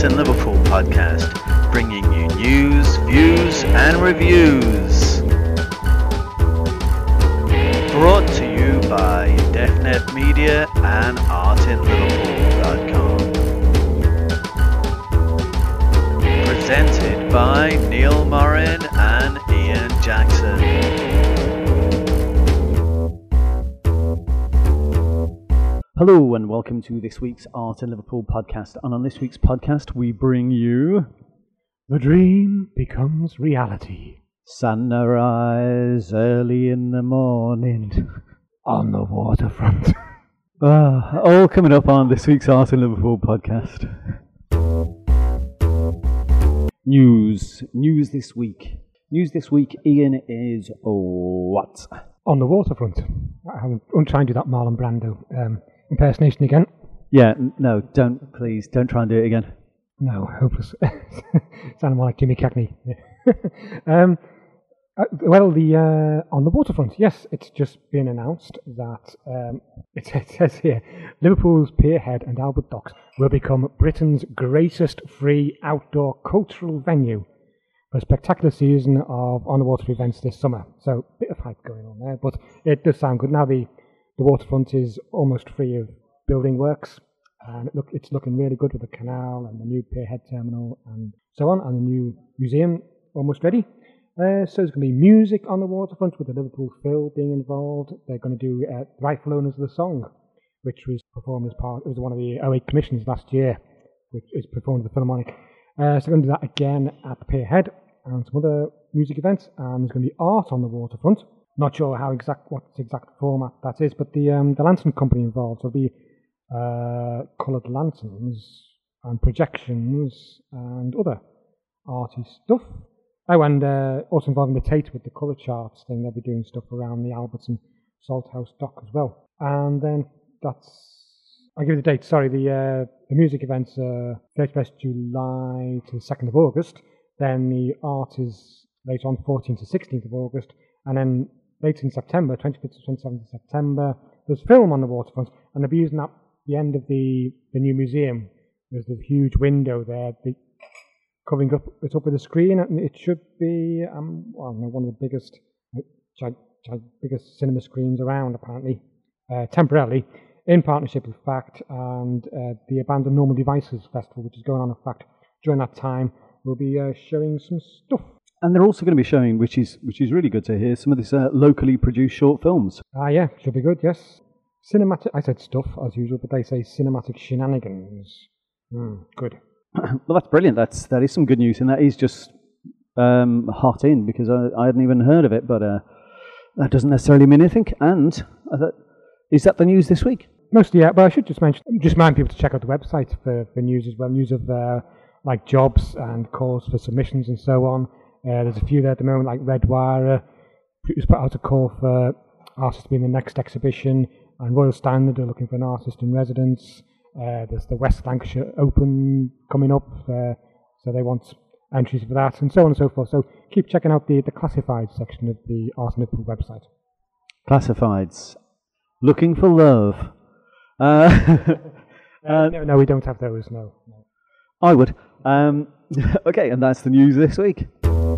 in Liverpool podcast, bringing you news, views and reviews. Brought to you by DefNet Media and artinliverpool.com. Presented by Neil Morin and Ian Jackson. Hello and welcome to this week's Art in Liverpool podcast. And on this week's podcast we bring you The Dream Becomes Reality. Sunrise early in the morning On the waterfront. All coming up on this week's Art in Liverpool podcast. News this week. News this week, Ian, is what? On the waterfront. I'm trying to do that Marlon Brando impersonation again. Yeah, no, don't try and do it again. No, hopeless. Sounding more like Jimmy Cagney. Yeah. On the waterfront, yes, it's just been announced that it says here, Liverpool's Pierhead and Albert Docks will become Britain's greatest free outdoor cultural venue for a spectacular season of on-the-water events this summer. So, a bit of hype going on there, but it does sound good. Now the waterfront is almost free of building works, and it's looking really good with the canal and the new Pierhead terminal and so on, and the new museum almost ready. So there's going to be music on the waterfront with the Liverpool Phil being involved. They're going to do Rightful Owners of the Song, which was performed as part. It was one of the 08 commissions last year, which is performed at the Philharmonic. So we're going to do that again at the Pierhead and some other music events. And there's going to be art on the waterfront. Not sure what exact format that is, but the lantern company involved. So there'll be coloured lanterns and projections and other arty stuff. Oh, and also involving the Tate with the colour charts thing. They'll be doing stuff around the Albertson Salthouse dock as well. And then I'll give you the date, sorry, the music events are 31st July to 2nd of August. Then the art is later on 14th to 16th of August. And then later in September, 25th to 27th of September, there's film on the waterfront. And they'll be using that the end of the new museum. There's the huge window there. Covering up, it's up with a screen, and it should be one of the biggest cinema screens around, apparently, temporarily, in partnership with FACT and the Abandoned Normal Devices Festival, which is going on at FACT. During that time, we'll be showing some stuff. And they're also going to be showing, which is really good to hear, some of this locally produced short films. Yeah, should be good, yes. Cinematic, I said stuff, as usual, but they say cinematic shenanigans. Good. Well, that's brilliant. That is some good news, and that is just hot in, because I hadn't even heard of it, but that doesn't necessarily mean anything. And is that the news this week? Mostly, yeah. But I should just remind people to check out the website for news as well. News of like jobs and calls for submissions and so on. There's a few there at the moment, like Redwire has put out a call for artists to be in the next exhibition, and Royal Standard are looking for an artist in residence. There's the West Lancashire Open coming up, so they want entries for that, and so on and so forth. So keep checking out the classified section of the Art in Liverpool website. Classifieds. Looking for love. No, we don't have those, no. I would. Okay, and that's the news this week.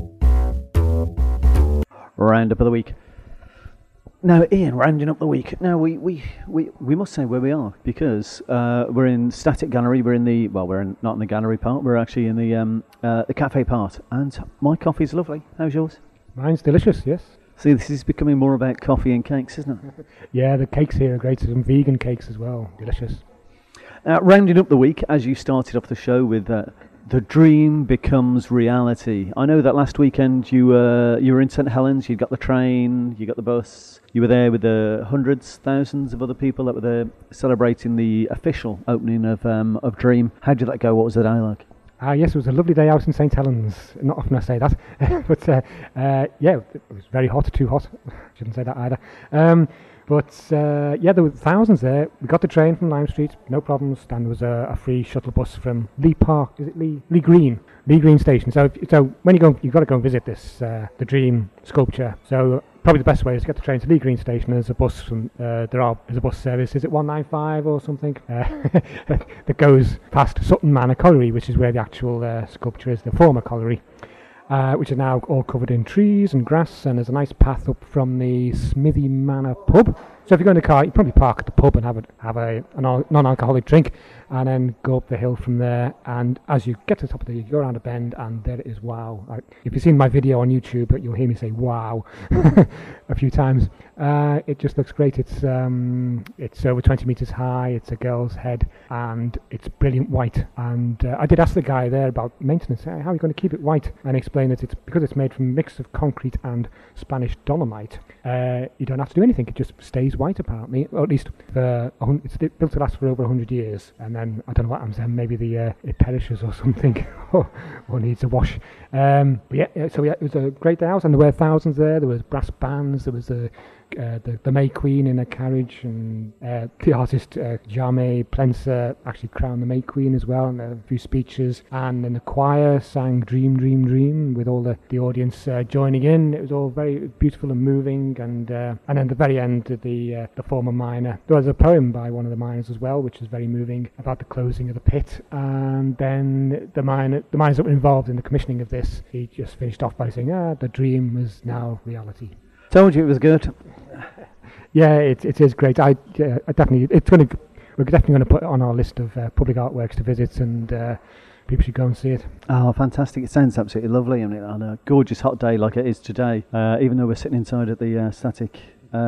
Roundup of the week. Now, Ian, rounding up the week. Now, we must say where we are, because we're in Static Gallery. We're not in the gallery part. We're actually in the cafe part. And my coffee's lovely. How's yours? Mine's delicious, yes. See, this is becoming more about coffee and cakes, isn't it? Yeah, the cakes here are great. Some vegan cakes as well. Delicious. Rounding up the week, as you started off the show with The Dream Becomes Reality. I know that last weekend you were in St Helens, you got the train, you got the bus, you were there with the thousands of other people that were there celebrating the official opening of Dream. How did that go? What was the day like? Yes, it was a lovely day out in St Helens. Not often I say that, but yeah, it was very hot, too hot. Shouldn't say that either. Yeah, there were thousands there. We got the train from Lime Street, no problems, and there was a free shuttle bus from Lee Park. Is it Lee Green station? So when you go, you've got to go and visit this the Dream sculpture. So probably the best way is to get the train to Lee Green Station. There's a bus from there's a bus service. Is it 195 or something that goes past Sutton Manor Colliery, which is where the actual sculpture is, the former colliery. Which are now all covered in trees and grass, and there's a nice path up from the Smithy Manor pub. So if you go in the car, you probably park at the pub and have a non-alcoholic drink, and then go up the hill from there. And as you get to the top of the hill, you go around a bend, and there it is. Wow! If you've seen my video on YouTube, you'll hear me say "wow" a few times. It just looks great. It's over 20 meters high. It's a girl's head, and it's brilliant white. And I did ask the guy there about maintenance. How are you going to keep it white? And he explained that it's because it's made from a mix of concrete and Spanish dolomite. You don't have to do anything. It just stays white, apparently, or at least it's built to last for over 100 years. And then I don't know what happens then. Maybe it perishes or something, or needs a wash. But it was a great day out, and there were thousands there. There was brass bands. There was the May Queen in a carriage, and the artist Jame Plenser actually crowned the May Queen as well, and a few speeches, and then the choir sang "Dream, Dream, Dream" with all the audience joining in. It was all very beautiful and moving, and then at the very end, the former miner. There was a poem by one of the miners as well, which was very moving, about the closing of the pit, and then the miners that were involved in the commissioning of this, he just finished off by saying, "The dream is now reality." Told you it was good. Yeah, it is great. I definitely, we're definitely going to put it on our list of public artworks to visit, and people should go and see it. Oh, fantastic! It sounds absolutely lovely, and on a gorgeous hot day like it is today. Even though we're sitting inside at the Static.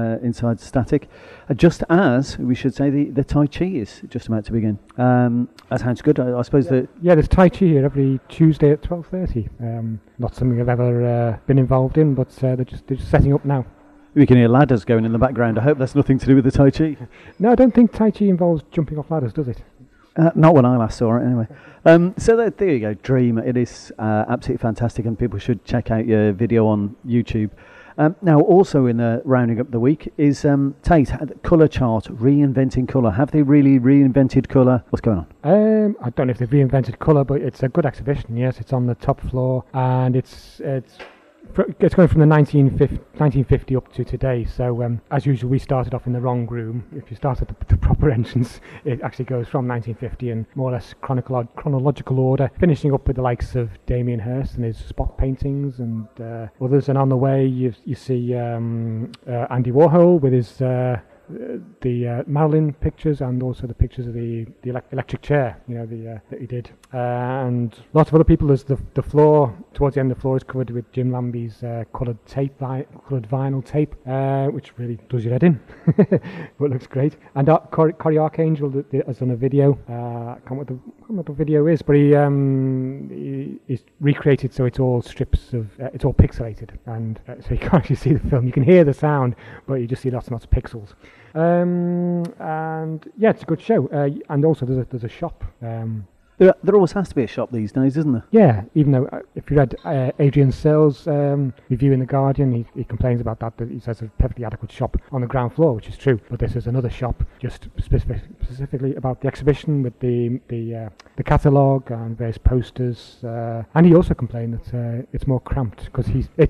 Just as we should say, the Tai Chi is just about to begin. That sounds good. I suppose that there's Tai Chi here every Tuesday at 12:30. Not something I've ever been involved in, but they're just setting up now. We can hear ladders going in the background. I hope that's nothing to do with the Tai Chi. No, I don't think Tai Chi involves jumping off ladders, does it? Not when I last saw it, anyway. So there you go, Dream. It is absolutely fantastic, and people should check out your video on YouTube. Now, also in rounding up the week is Tate, Colour Chart, reinventing colour. Have they really reinvented colour? What's going on? I don't know if they've reinvented colour, but it's a good exhibition. Yes, it's on the top floor, and it's going from the 1950 up to today. So as usual, we started off in the wrong room. If you start at the proper entrance, it actually goes from 1950 in more or less chronological order, finishing up with the likes of Damien Hirst and his spot paintings and others. And on the way, you see Andy Warhol with his the Marilyn pictures, and also the pictures of the electric chair, that he did, and lots of other people. There's the floor towards the end. The floor is covered with Jim Lambie's coloured vinyl tape, which really does your head in, but looks great. And Corey Archangel has done a video. I can't remember what the video is, but he's recreated so it's all strips of it's all pixelated, and so you can't actually see the film. You can hear the sound, but you just see lots and lots of pixels. And yeah, it's a good show. And also there's a shop. There always has to be a shop these days, isn't there? Yeah, even though if you read Adrian Searle's review in The Guardian, he complains about that he says a perfectly adequate shop on the ground floor, which is true. But this is another shop just specifically about the exhibition with the catalogue and various posters. And he also complained that it's more cramped because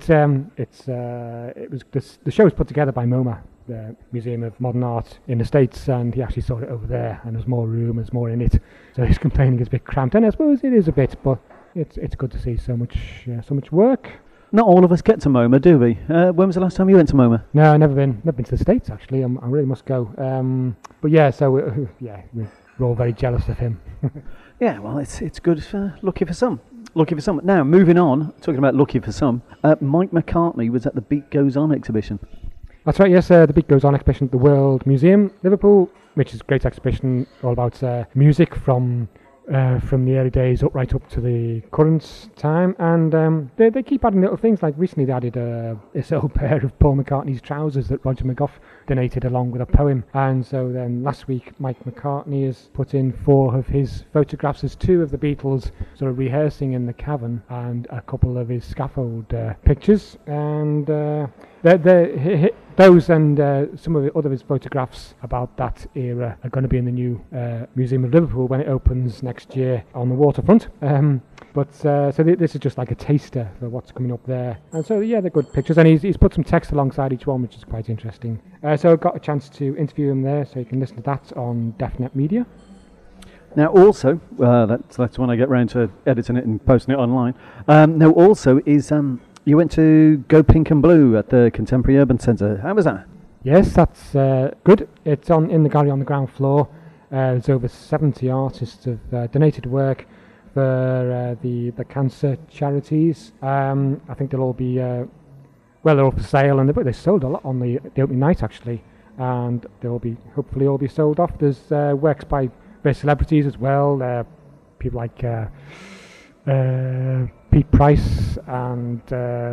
the show was put together by MoMA, the Museum of Modern Art in the States, and he actually saw it over there, and there's more room, there's more in it. So he's complaining it's a bit cramped, and I suppose it is a bit, but it's good to see so much work. Not all of us get to MoMA, do we? When was the last time you went to MoMA? No, never been to the States actually. I really must go. But yeah, so we're all very jealous of him. Yeah, well, it's good. Lucky for some. Now, moving on, talking about lucky for some, Mike McCartney was at the Beat Goes On exhibition. That's right, yes, the Beat Goes On exhibition at the World Museum, Liverpool, which is a great exhibition all about music from the early days right up to the current time, and they keep adding little things. Like recently they added this old pair of Paul McCartney's trousers that Roger McGough donated along with a poem, and so then last week Mike McCartney has put in 4 of his photographs. There's 2 of the Beatles sort of rehearsing in the cavern, and a couple of his scaffold pictures, and Those and some of the other his photographs about that era are going to be in the new Museum of Liverpool when it opens next year on the waterfront. So this is just like a taster for what's coming up there. And so, yeah, they're good pictures. And he's put some text alongside each one, which is quite interesting. So I got a chance to interview him there, so you can listen to that on DefNet Media. Now, also, that's when I get round to editing it and posting it online. Now, also, is you went to Go Pink and Blue at the Contemporary Urban Centre. How was that? Yes, that's good. It's in the gallery on the ground floor. There's over 70 artists have donated work for the cancer charities. I think they'll all be they're all for sale, and they sold a lot on the opening night actually, and they'll be hopefully all be sold off. There's works by various celebrities as well, people like Pete Price and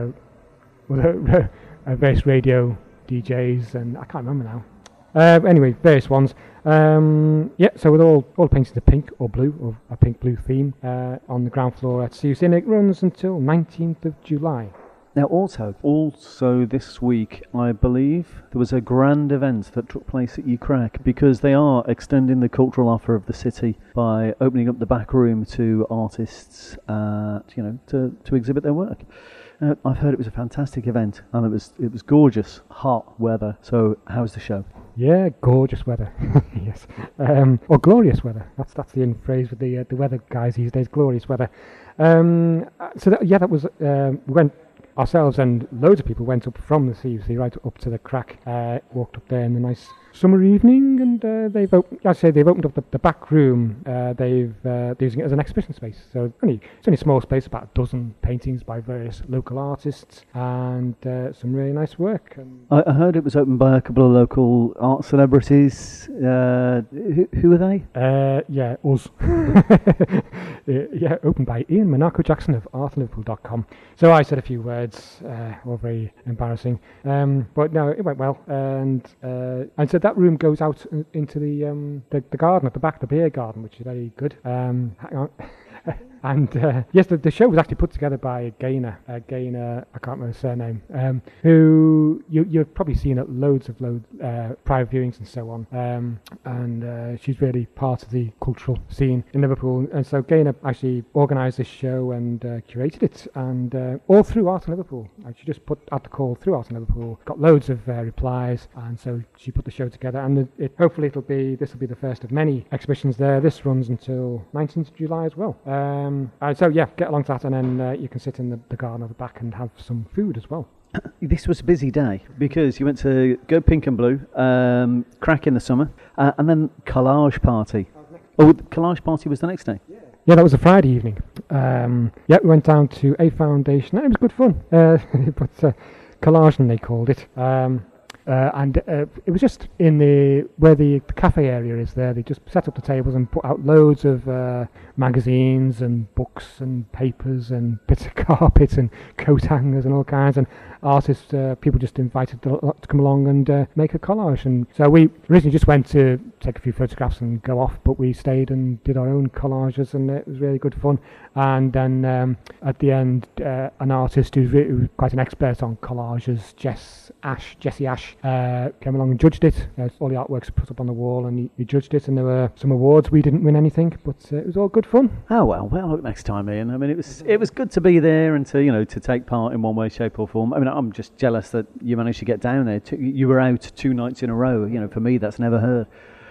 various radio DJs, and I can't remember now. Anyway, various ones. So with all painted to pink or blue, or a pink-blue theme, on the ground floor at CUC, and it runs until 19th of July. Now, also this week, I believe, there was a grand event that took place at UCRAC, because they are extending the cultural offer of the city by opening up the back room to artists, to exhibit their work. I've heard it was a fantastic event, and it was gorgeous, hot weather. So, how was the show? Yeah, gorgeous weather. Yes, or glorious weather. That's the in phrase with the weather guys these days. Glorious weather. That was we went. Ourselves and loads of people went up from the CUC right up to the crack, walked up there in the nice summer evening, and they've opened up the back room. They're using it as an exhibition space. So it's only a small space, about a dozen paintings by various local artists, and some really nice work. And I heard it was opened by a couple of local art celebrities. Who are they? Us. Opened by Ian Monaco Jackson of artliverpool.com. So I said a few words, all very embarrassing. But no, it went well, and so that room goes out into the garden at the back, the beer garden, which is very good. Hang on. And yes, the show was actually put together by Gaynor, I can't remember his surname, who you've probably seen at loads of private viewings and so on. And she's really part of the cultural scene in Liverpool. And so Gaynor actually organised this show and curated it, and all through Art in Liverpool. She just put out the call through Art in Liverpool, got loads of replies, and so she put the show together. And hopefully this will be the first of many exhibitions there. This runs until 19th of July as well. Get along to that, and then you can sit in the garden at the back and have some food as well. This was a busy day because you went to Go Pink and Blue, Crack in the summer, and then Collage Party. Oh, the Collage Party was the next day? Yeah, that was a Friday evening. We went down to A Foundation. It was good fun, but Collage, they called it. It was just in where the cafe area is there. They just set up the tables and put out loads of magazines and books and papers and bits of carpet and coat hangers and all kinds. And artists, people just invited to come along and make a collage. And so we originally just went to take a few photographs and go off, but we stayed and did our own collages, and it was really good fun. And then at the end, an artist who's quite an expert on collages, Jesse Ash, came along and judged it. All the artworks put up on the wall, and he judged it, and there were some awards. We didn't win anything, but it was all good fun. Oh well, look, next time, Ian. I mean, it was good to be there and to take part in one way, shape or form. I mean, I'm just jealous that you managed to get down there. You were out 2 nights in a row. For me, that's never heard.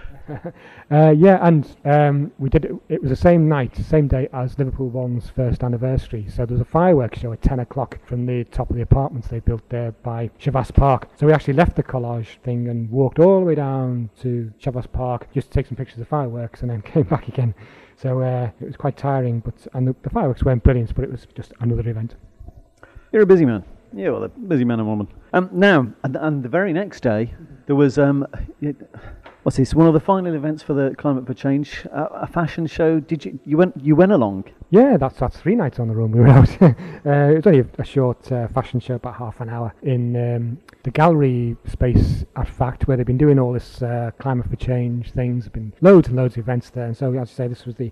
We did it. It was the same day as Liverpool One's first anniversary. So there was a fireworks show at 10 o'clock from the top of the apartments they built there by Shavas Park. So we actually left the collage thing and walked all the way down to Shavas Park just to take some pictures of fireworks, and then came back again. So it was quite tiring, and the fireworks weren't brilliant, but it was just another event. You're a busy man. Yeah, well, a busy man and woman. Now, and the very next day, there was what's this? One of the final events for the Climate for Change, a fashion show. You went along? Yeah, that's 3 nights on the run we were out. It was only a short fashion show, about half an hour, in the gallery space at Fact, where they've been doing all this Climate for Change things. There've been loads and loads of events there, and so as I say, this was the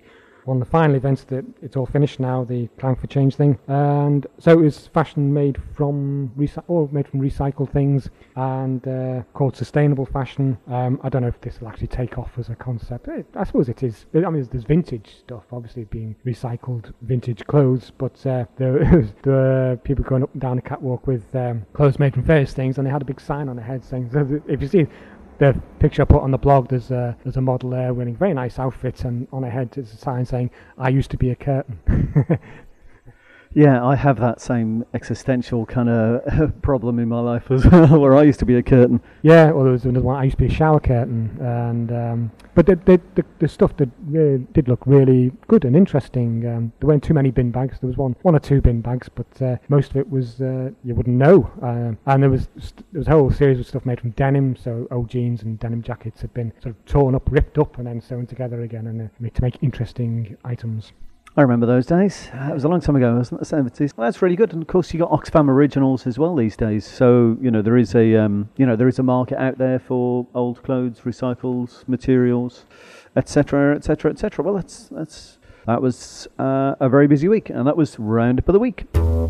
one of the final events that it's all finished now, the Climate for Change thing. And so it was fashion made from recycled things and called sustainable fashion. I don't know if this will actually take off as a concept. I suppose it is. I mean, there's vintage stuff, obviously being recycled vintage clothes, but there were people going up and down the catwalk with clothes made from various things, and they had a big sign on their head saying, so if you see the picture I put on the blog, there's a model there wearing very nice outfits, and on her head there's a sign saying, "I used to be a curtain." Yeah, I have that same existential kind of problem in my life as well, where I used to be a curtain. Yeah, well, there was another one. I used to be a shower curtain, and but the stuff that did look really good and interesting. There weren't too many bin bags. There was one or two bin bags, but most of it was you wouldn't know. And there was a whole series of stuff made from denim. So old jeans and denim jackets had been sort of torn up, ripped up, and then sewn together again, and to make interesting items. I remember those days. It was a long time ago, wasn't it? The 70s. Well, that's really good. And of course, you got Oxfam Originals as well these days. So there is a market out there for old clothes, recycled materials, etc., etc., etc. Well, that was a very busy week, and that was Roundup of the Week.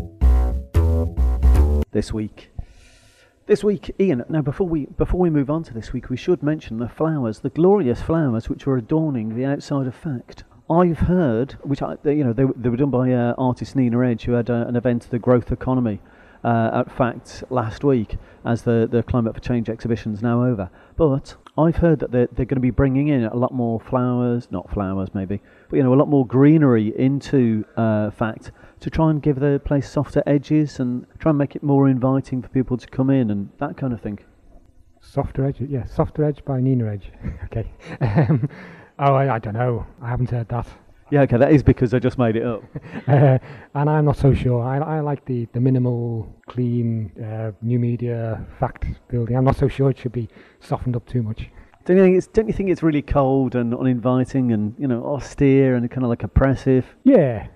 This week, Ian. Now, before we move on to this week, we should mention the flowers, the glorious flowers which were adorning the outside of Fact. I've heard, which they were done by artist Nina Edge, who had an event, the Growth Economy, at Fact last week, as the Climate for Change exhibition's now over. But I've heard that they're going to be bringing in a lot more not flowers maybe, but a lot more greenery into Fact to try and give the place softer edges and try and make it more inviting for people to come in and that kind of thing. Softer Edge, yeah, Softer Edge by Nina Edge. Okay. I don't know. I haven't heard that. Yeah, okay, that is because I just made it up. And I'm not so sure. I like the minimal, clean, new media fact building. I'm not so sure it should be softened up too much. Don't you think it's really cold and uninviting and austere and kind of like oppressive? Yeah.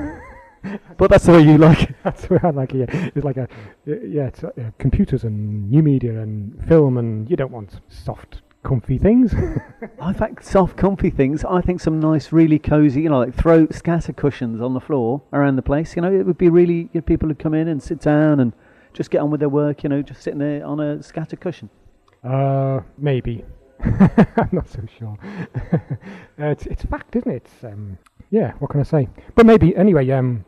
But that's the way you like it. That's the way I like it. Yeah. It's like it's computers and new media and film, and you don't want soft, comfy things. In fact, soft, comfy things. I think some nice, really cozy, like throw scatter cushions on the floor around the place. It would be really people would come in and sit down and just get on with their work. Just sitting there on a scatter cushion. Maybe. I'm not so sure. It's fact, isn't it? Yeah. What can I say? But maybe anyway.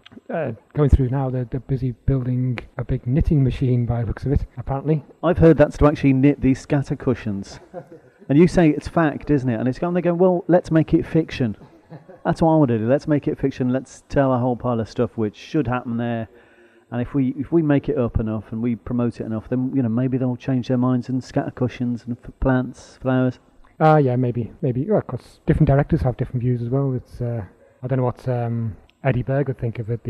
Going through now, they're busy building a big knitting machine by the looks of it. Apparently, I've heard that's to actually knit these scatter cushions. And you say it's fact, isn't it? And it's going, they go, well, let's make it fiction. That's what I want to do. Let's make it fiction. Let's tell a whole pile of stuff which should happen there. And if we make it up enough and we promote it enough, then maybe they'll change their minds and scatter cushions and plants, flowers. Yeah, maybe. Well, of course, different directors have different views as well. It's I don't know what Eddie Berg would think of it.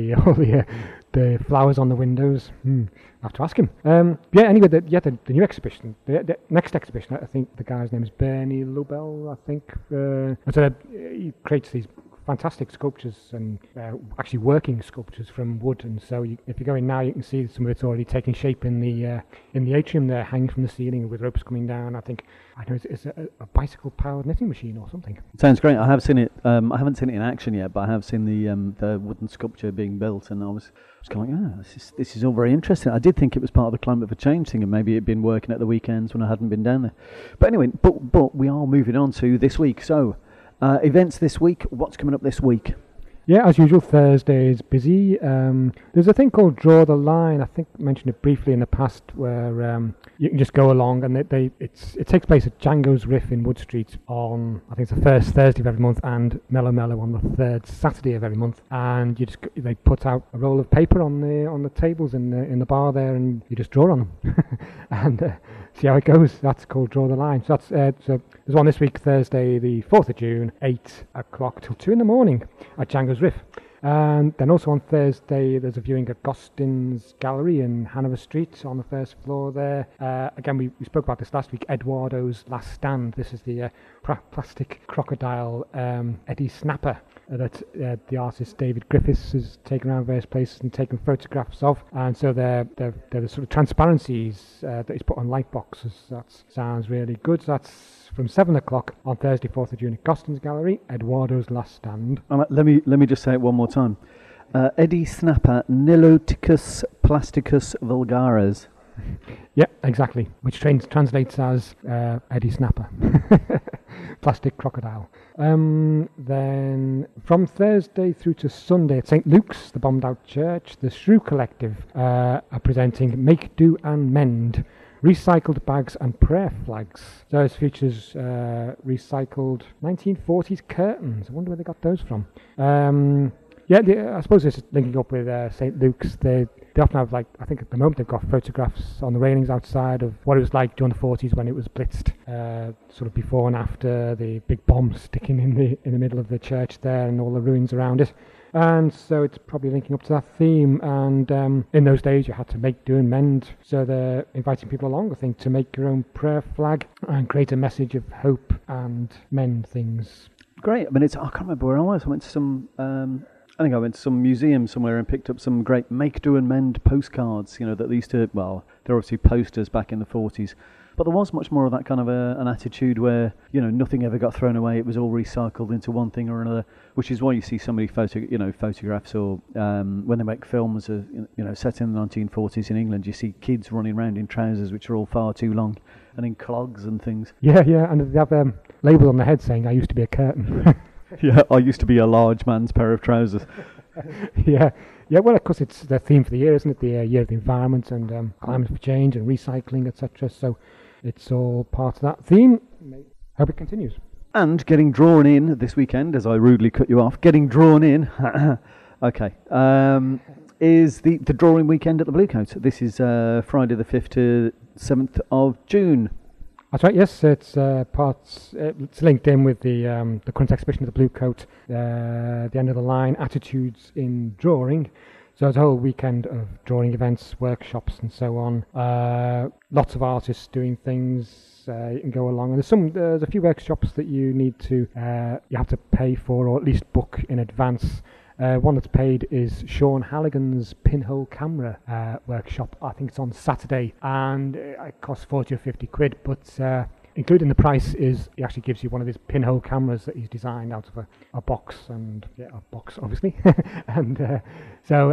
The flowers on the windows. I have to ask him. Anyway, the new exhibition, the next exhibition, I think the guy's name is Bernie Lubell, I think. So he creates these fantastic sculptures and actually working sculptures from wood, and so if you go in now, you can see some of it's already taking shape in the atrium there, hanging from the ceiling with ropes coming down. I know it's a bicycle-powered knitting machine or something. Sounds great. I have seen it. I haven't seen it in action yet, but I have seen the wooden sculpture being built, and I was going, this is all very interesting. I did think it was part of the Climate for Change thing, and maybe it'd been working at the weekends when I hadn't been down there. But anyway, but we are moving on to this week. So, events this week. What's coming up this week? Yeah, as usual, Thursday is busy. There's a thing called Draw the Line. I think I mentioned it briefly in the past, where you can just go along, and it takes place at Django's Riff in Wood Street on, I think it's the first Thursday of every month, and Mellow Mellow on the third Saturday of every month. And they put out a roll of paper on the tables in the bar there, and you just draw on them and see how it goes. That's called Draw the Line. So there's one this week, Thursday, the 4th of June, 8 o'clock till 2 in the morning at Django's Riff. And then also on Thursday, there's a viewing at Gostin's Gallery in Hanover Street on the first floor there. Again, we spoke about this last week, Eduardo's Last Stand. This is the plastic crocodile Eddie Snapper that the artist David Griffiths has taken around various places and taken photographs of. And so they're the sort of transparencies that he's put on light boxes. That sounds really good. That's from 7 o'clock on Thursday, 4th of June at Gostin's Gallery, Eduardo's Last Stand. Let me just say it one more time. Eddie Snapper, Niloticus plasticus vulgaris. Yeah, exactly. Which translates as Eddie Snapper, plastic crocodile. Then from Thursday through to Sunday at St Luke's, the bombed out church, the Shrew Collective are presenting Make, Do and Mend, recycled bags and prayer flags. So it features recycled 1940s curtains. I wonder where they got those from. I suppose it's linking up with St Luke's. They often have, like, I think at the moment they've got photographs on the railings outside of what it was like during the 40s when it was blitzed, sort of before and after, the big bomb sticking in the middle of the church there and all the ruins around it. And so it's probably linking up to that theme. And in those days you had to make, do and mend. So they're inviting people along, I think, to make your own prayer flag and create a message of hope and mend things. Great. I mean, I can't remember where I was. I went to I think I went to some museum somewhere and picked up some great make, do and mend postcards, that they used to, well, they're obviously posters back in the 40s, but there was much more of that kind of an attitude where, nothing ever got thrown away. It was all recycled into one thing or another, which is why you see so many photographs or when they make films, set in the 1940s in England, you see kids running around in trousers which are all far too long and in clogs and things. Yeah, and they have a label on the head saying, I used to be a curtain. Yeah, I used to be a large man's pair of trousers. Yeah. Well, of course, it's the theme for the year, isn't it? The year of the environment and climate change and recycling, etc. So it's all part of that theme. Hope it continues. And getting drawn in this weekend, as I rudely cut you off, getting drawn in, okay, is the drawing weekend at the Blue Coat. This is Friday the 5th to 7th of June. That's right, yes, it's it's linked in with the current exhibition of the Blue Coat, the end of the line, Attitudes in Drawing. So it's a whole weekend of drawing events, workshops and so on. Lots of artists doing things, you can go along. And there's a few workshops that you need to, you have to pay for or at least book in advance. One that's paid is Sean Halligan's pinhole camera workshop. I think it's on Saturday, and it costs 40 or 50 quid, but including the price is he actually gives you one of his pinhole cameras that he's designed out of a box, and a box obviously, and so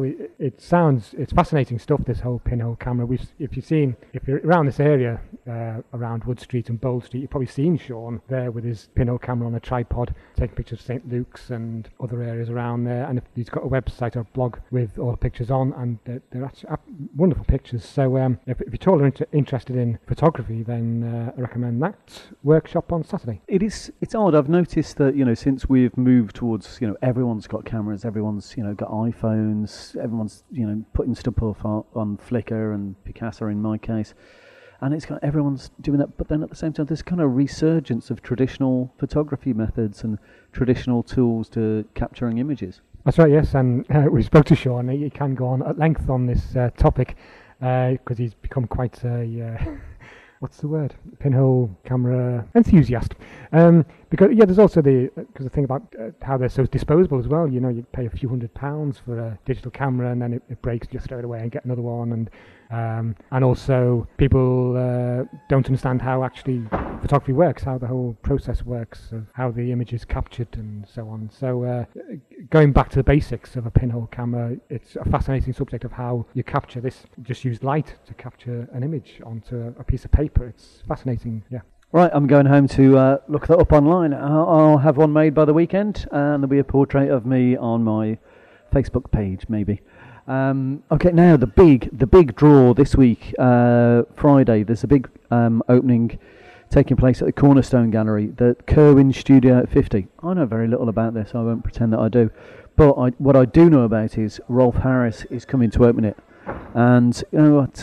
it's fascinating stuff, this whole pinhole camera. If you're around this area, around Wood Street and Bold Street, you've probably seen Sean there with his pinhole camera on a tripod taking pictures of St Luke's and other areas around there, and he's got a website or a blog with all the pictures on, and they're actually wonderful pictures. So if you're at all interested in photography, then I recommend that workshop on Saturday. It's odd. I've noticed that since we've moved towards everyone's got cameras, everyone's got iPhones, everyone's putting stuff off on Flickr and Picasa in my case, and it's kind of everyone's doing that. But then at the same time, there's kind of resurgence of traditional photography methods and traditional tools to capturing images. That's right. Yes, and we spoke to Sean. He can go on at length on this topic because he's become quite a what's the word? Pinhole camera enthusiast. Because there's also the thing about how they're so disposable as well. You pay a few £100 for a digital camera, and then it breaks, just throw it away and get another one. And also people don't understand how actually photography works, how the whole process works, of how the image is captured and so on. So going back to the basics of a pinhole camera, it's a fascinating subject of how you capture this. Just use light to capture an image onto a piece of paper. It's fascinating, yeah. Right, I'm going home to look that up online. I'll have one made by the weekend, and there'll be a portrait of me on my Facebook page, maybe. Okay, now the big draw this week, Friday. There's a big opening taking place at the Cornerstone Gallery, the Kerwin Studio at 50. I know very little about this, I won't pretend that I do. But what I do know about is Rolf Harris is coming to open it. And you know what?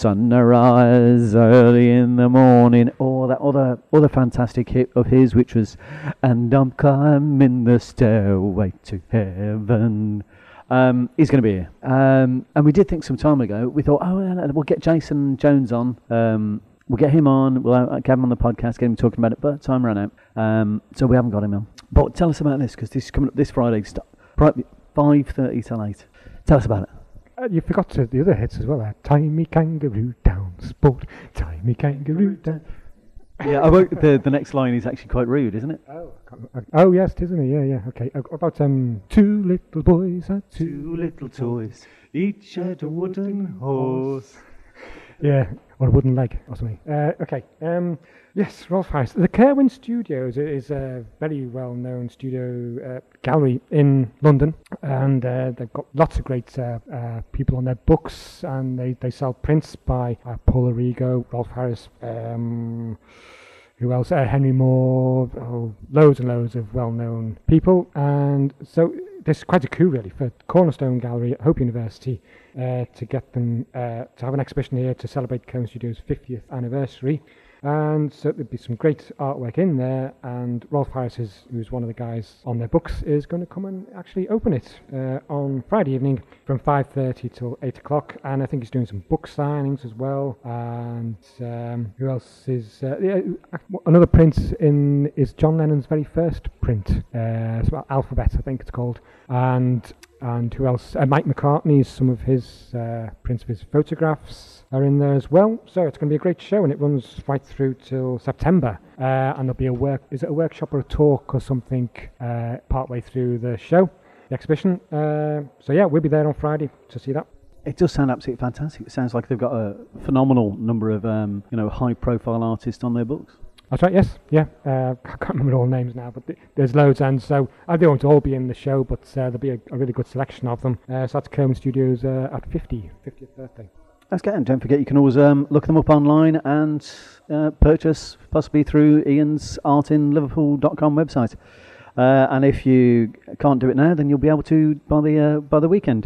Sunrise early in the morning, or that other fantastic hit of his, which was "And I'm climbing the stairway to heaven." He's going to be here, and we did think some time ago. We thought, we'll get Jason Jones on. We'll get him on. We'll get him on the podcast, get him talking about it. But time ran out, so we haven't got him on. But tell us about this, because this is coming up this Friday, 5:30 till 8. Tell us about it. You forgot the other hits as well. Tie me kangaroo down, sport. Tie me kangaroo down. Yeah, I won't, the next line is actually quite rude, isn't it? Oh yes, it is, isn't it? Yeah. Okay. About two little boys had Two little toys, each had a wooden horse. Yeah, or a wooden leg or something. Okay. Yes, Rolf Harris. The Kerwin Studios is a very well-known studio gallery in London, and they've got lots of great people on their books, and they sell prints by Paul Arrigo, Rolf Harris, who else? Henry Moore, loads and loads of well-known people, and so this is quite a coup really for Cornerstone Gallery at Hope University to get them to have an exhibition here to celebrate Kerwin Studios' 50th anniversary. And so there'll be some great artwork in there, and Rolf Harris, who's one of the guys on their books, is going to come and actually open it on Friday evening from 5:30 till 8 o'clock, and I think he's doing some book signings as well. And who else is... another print is John Lennon's very first print, so Alphabet I think it's called, and who else? Mike McCartney's, some of his prints of his photographs are in there as well. So it's going to be a great show, and it runs right through till September. And there'll be a workshop or a talk or something partway through the show, the exhibition. So yeah, we'll be there on Friday to see that. It does sound absolutely fantastic. It sounds like they've got a phenomenal number of high-profile artists on their books. That's right, yes, yeah. I can't remember all the names now, but there's loads, and so they won't all be in the show, but there'll be a really good selection of them. So that's Kerwin Studios at 50th birthday. That's good, and don't forget you can always look them up online and purchase, possibly through Ian's artinliverpool.com website. And if you can't do it now, then you'll be able to by the weekend.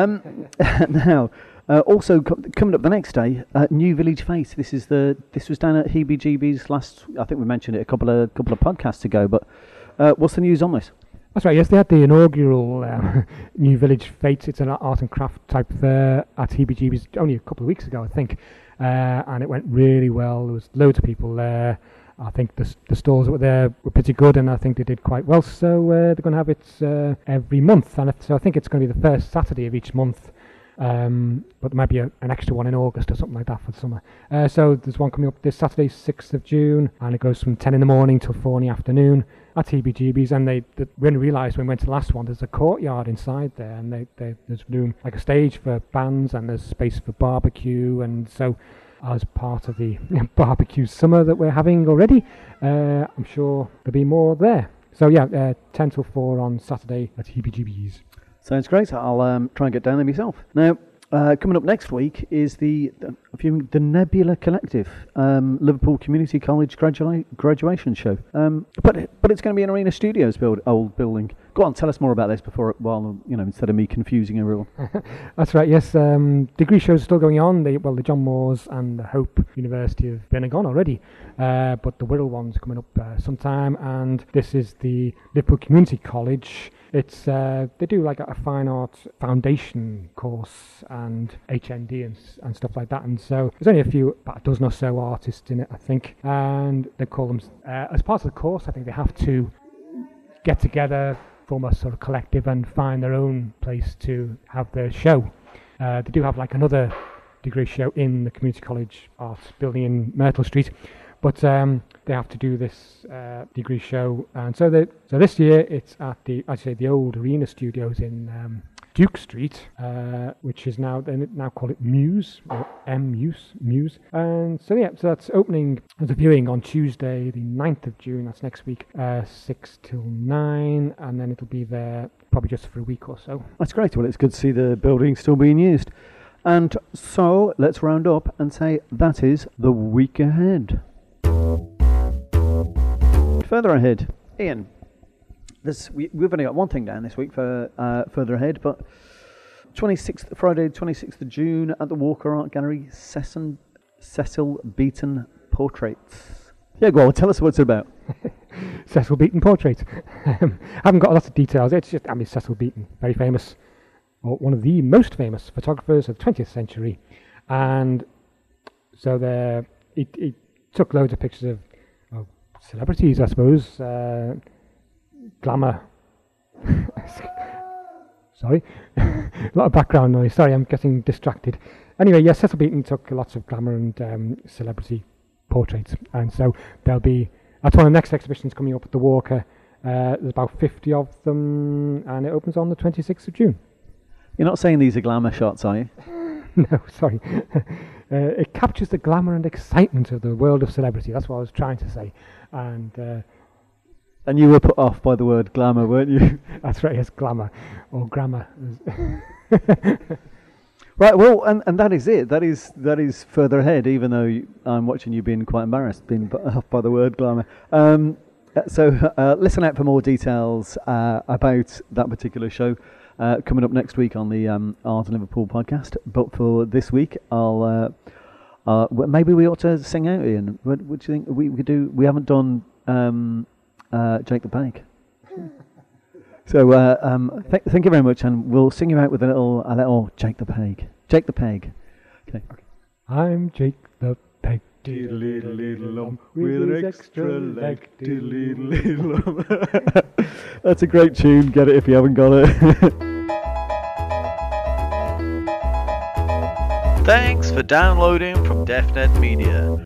Now... also coming up the next day, New Village Face. This was down at Heebie-Jeebies last. I think we mentioned it a couple of podcasts ago. But what's the news on this? That's right. Yes, they had the inaugural New Village Fete. It's an art and craft type fair at Heebie-Jeebies only a couple of weeks ago, I think, and it went really well. There was loads of people there. I think the stalls that were there were pretty good, and I think they did quite well. So they're going to have it every month, and so I think it's going to be the first Saturday of each month. But there might be an extra one in August or something like that for the summer. So there's one coming up this Saturday, 6th of June, and it goes from 10 in the morning till 4 in the afternoon at Heebie-Jeebies. And we only realised when we went to the last one, there's a courtyard inside there, and there's room, like a stage for bands, and there's space for barbecue. And so as part of the barbecue summer that we're having already, I'm sure there'll be more there. So yeah, 10 till 4 on Saturday at Heebie-Jeebies. Sounds great. I'll try and get down there myself. Now, coming up next week is the Nebula Collective, Liverpool Community College graduation show. But it's going to be an Arena Studios old building. Go on, tell us more about this instead of me confusing everyone. That's right. Yes, degree shows are still going on. The John Moores and the Hope University have been and gone already, but the Wirral one's coming up sometime. And this is the Liverpool Community College. It's they do like a fine art foundation course and HND and stuff like that, and so there's only about a dozen or so artists in it, I think, and they call them as part of the course. I think they have to get together, form a sort of collective, and find their own place to have their show. They do have like another degree show in the Community College Arts building in Myrtle Street. But they have to do this degree show, and so this year it's at the old Arena Studios in Duke Street, which is now call it Muse or Muse. And so that's opening as a viewing on Tuesday, the 9th of June. That's next week, 6 till 9, and then it'll be there probably just for a week or so. That's great. Well, it's good to see the building still being used. And so let's round up and say that is the week ahead. Further ahead, Ian, we've only got one thing down this week for further ahead, but Friday 26th of June at the Walker Art Gallery, Cecil Beaton Portraits. Yeah, go on, tell us what it's about. Cecil Beaton Portrait. Haven't got a lot of details. It's just, Cecil Beaton, very famous, or one of the most famous photographers of the 20th century, and so he took loads of pictures of celebrities, I suppose, glamour. Sorry, a lot of background noise. Sorry, I'm getting distracted. Anyway, yes, Cecil Beaton took lots of glamour and celebrity portraits, and so that's one of the next exhibitions coming up at the Walker. There's about 50 of them, and it opens on the 26th of June. You're not saying these are glamour shots, are you? No, sorry. It captures the glamour and excitement of the world of celebrity. That's what I was trying to say. And you were put off by the word glamour, weren't you? That's right, yes, glamour or grammar. Right, well, and that is it. That is further ahead, even though I'm watching you being quite embarrassed, being put off by the word glamour. So listen out for more details about that particular show coming up next week on the Art in Liverpool podcast. But for this week, maybe we ought to sing out, Ian. What do you think we could do? We haven't done Jake the Peg. So thank you very much, and we'll sing you out with a little Jake the Peg. Jake the Peg. Okay. I'm Jake the Peg. With an extra leg. That's a great tune. Get it if you haven't got it. Thanks for downloading from DefNet Media.